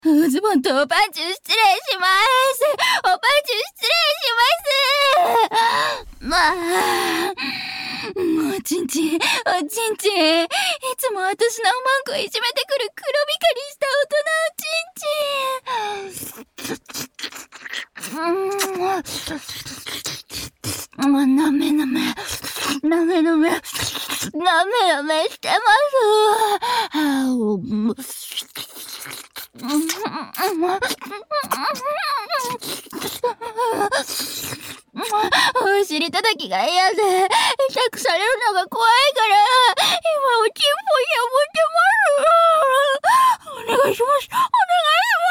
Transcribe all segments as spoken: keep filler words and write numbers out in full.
おズボンとおパンチュ失礼します。おパンチュ失礼します。まあ、もうちんちん、おちんちん。いつも私のおまんこいじめてくる黒光りした大人のちんちん。うん、なめなめ、なめなめ、なめなめしてます。お尻叩きが嫌で痛くされるのが怖いから今おちんぽ破ってます。お願いします、お願いします。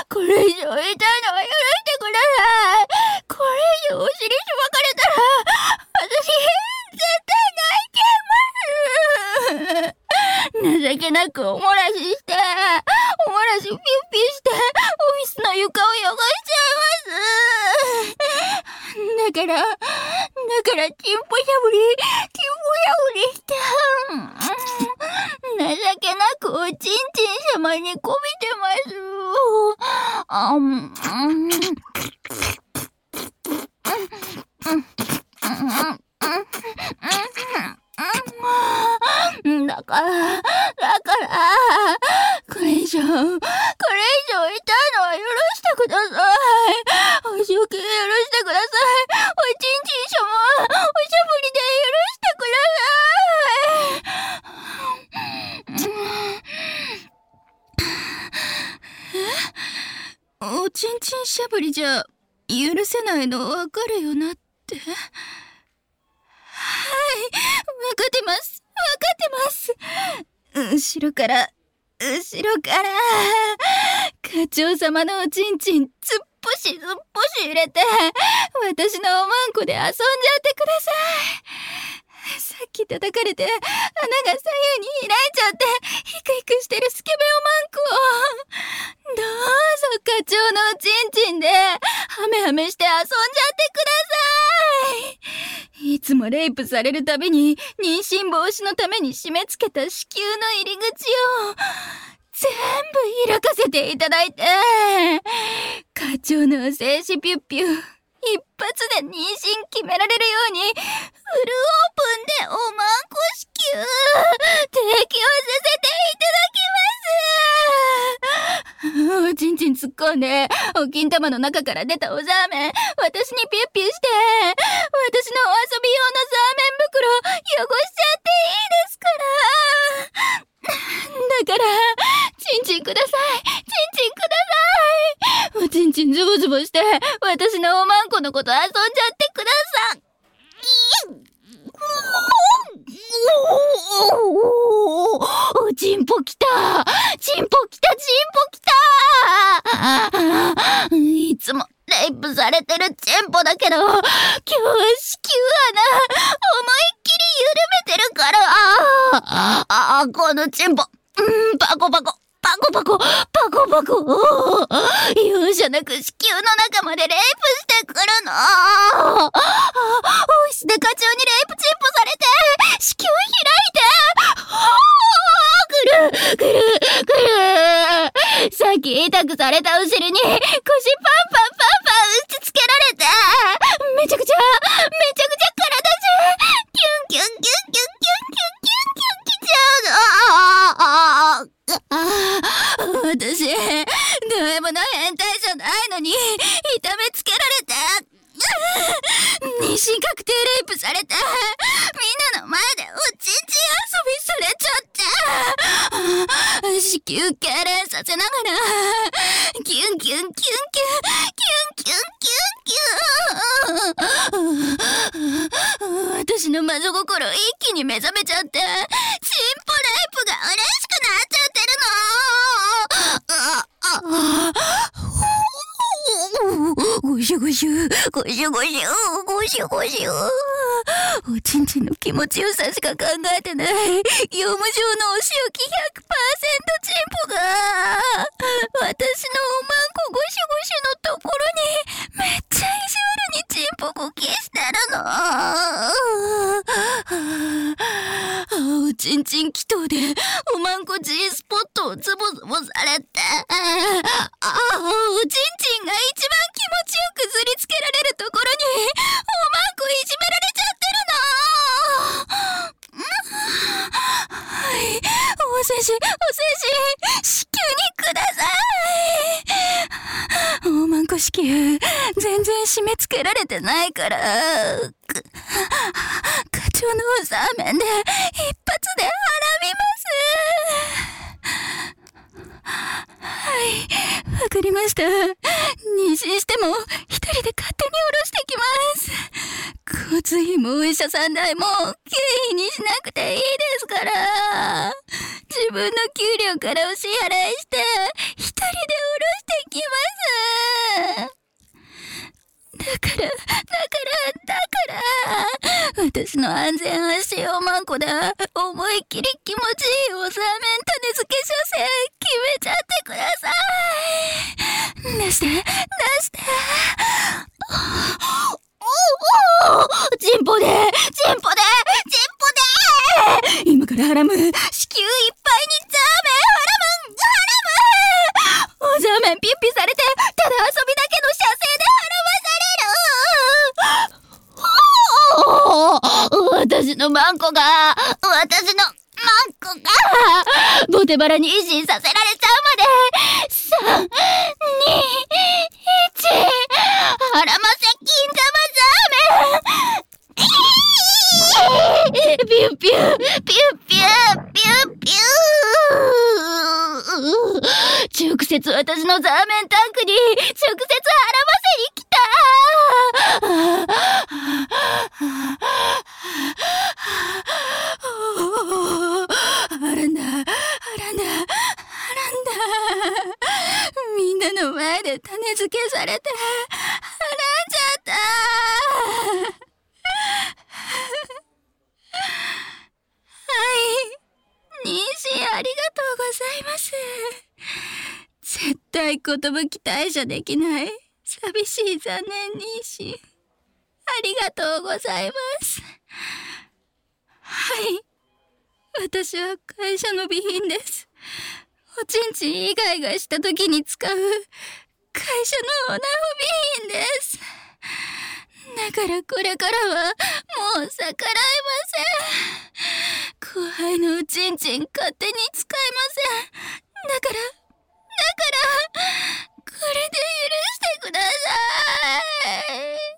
これ以上痛いのは許してください。これ以上お尻しばかれたら私絶対泣いちゃいます。情けなくおもらししておもらしピュッピュしてオフィスの床を汚しちゃいます。だからだからチンポしゃぶりチンポしゃぶりして情けなくおちんちん様にこびてます。あんだから、だから、これ以上、これ以上痛いのは許してください。お仕置きで許してください。おちんちん様、おしゃぶりで許してください。え？おちんちんしゃぶりじゃ許せないのわかるよなって。はい、わかってます。わかってます。後ろから、後ろから、課長様のおちんちん、突っ走し突っ走し入れて、私のおまんこで遊んじゃってください。さっき叩かれて、穴が左右に開いちゃって、ヒクヒクしてるスケベおまんこを、どうぞ課長のおちんちんで、ハメハメして遊んじゃってください。いつもレイプされるたびに妊娠防止のために締め付けた子宮の入り口を全部開かせていただいて、課長の精子ピュッピュ一発で妊娠決められるようにフルオープンでおまんこ子宮提供させていただきます。おちんちん突っ込んでお金玉の中から出たおザーメン私にピュッピュして、私のお遊び用のザーメン袋汚しちゃっていいですから。だからチンチンください、チンチンください。おちんちんズボズボして私のおまんこのこと遊んじゃってください。おちんぽきた、チンポきた、チンポきた。いつもレイプされてるチンポだけど、今日は子宮穴思いっきり緩めてるから。ああ、このチンポ、うん、パコパコパコパコパコパコ、容赦なく子宮の中までレイプしてくるの。オフィスで課長にレイプチンポされて子宮開いて、ぐるぐるぐる、さっき痛くされたお尻に腰パンパンパンパン打ちつけられて、めちゃくちゃめちゃくちゃ体中キュンキュンキュンキュンキュンキュンキュンキュンきちゃうの。私どうもの変態じゃないのに痛めつけられて、妊娠確定レイプされて、みんなの前でおちんちん遊びされちゃって、子宮痙攣させながらキュンキュンキュンキュンキュンキュンキュンキュン。私の魔女心一気に目覚めちゃって、チンポレイプが嬉しくなっちゃってるの。ごしゅごしゅごしゅごしゅごしゅごしゅ、おちんちんの気持ちよさしか考えてない業務上のお仕置き ひゃくパーセント チンポが私のおまんこごしゅごしゅのところにめっちゃ意地悪にチンポコキしてるの。おちんちん祈祷でおまんこ G スポットをズボズボされて、 ああ、おちんちんが一番気持ちよくずりつけられるところに、おまんこいじめられちゃってるな。はい、おせし、おせし、子宮にください。おまんこ子宮、全然締め付けられてないから、課長のおさめんで一発で払みます。はい、わかりました。妊娠しても一人で勝手に下ろしてきます。交通費もお医者さん代も経費にしなくていいですから。自分の給料からお支払いして一人で下ろしてきます。だから、だから、だから、私の安全安心おまんこだ。思いっきり気持ちいいおさめん種付け処世決めちゃってください。出して、出して。おおおチンポで、チンポで、チンポで今からハラム、子宮いっぱいにザーメン、ハラムン、ハラムおザーメンピッピされて、ただ遊びだけの射精で私のマンコが、私のマンコが、ボテバラに維持させられちゃうまで、さん、に、いち、ハラマセ金玉ザーメンピューピュー、ピューピュー、ピューピュー直接私のザーメンタンクに、直接ハラマセに来たはらんだ、はらんだ、はらんだ。みんなの前で種付けされて、はらんじゃったはい、妊娠ありがとうございます。絶対寿期待射できない、寂しい残念妊娠。ありがとうございます。はい。私は会社の備品です。おちんちん以外がした時に使う会社のオナホ備品です。だからこれからはもう逆らえません。後輩のおちんちん勝手に使えません。だから、だから、これで許してください。